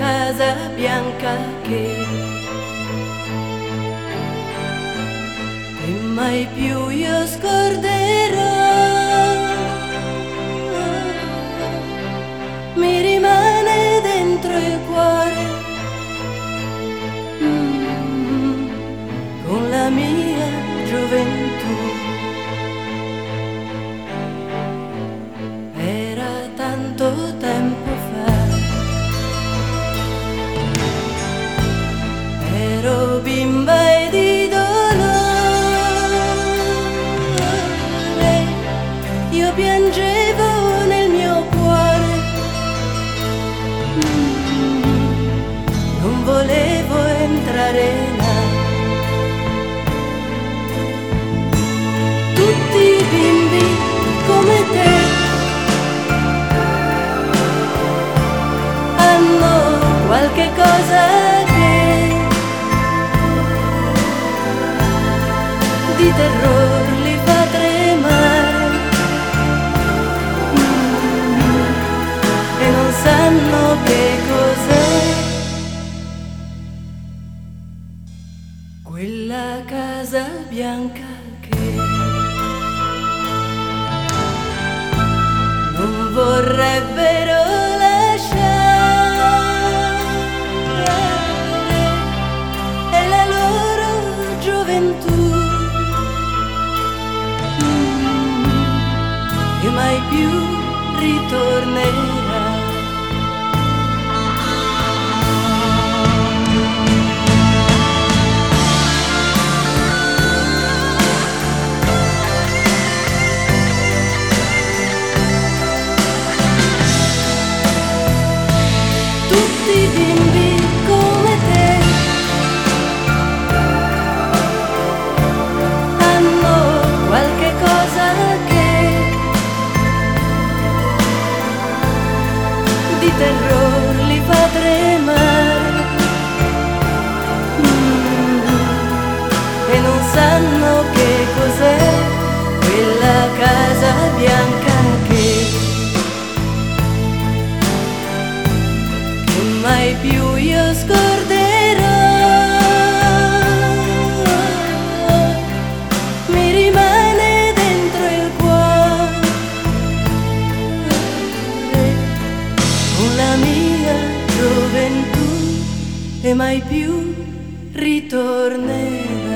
casa bianca che mai più io scorderò. Mi rimane dentro il cuore, con la mia gioventù. Era tanto tempo fa, ero bimba e di dolore, io piangevo nel mio cuore, non volevo entrare là. Tutti i bimbi come te hanno qualche cosa che di terror li fa tremare, e non sanno che cos'è quella casa bianca che non vorrebbero lasciare, è la loro gioventù che mai più ritornerà. Tutti i bimbi come te hanno qualche cosa che di terror li fa tremare, e non sanno che cos'è quella casa bianca che mai più io scorderò. Mi rimane dentro il cuore, con la mia gioventù, e mai più ritornerò.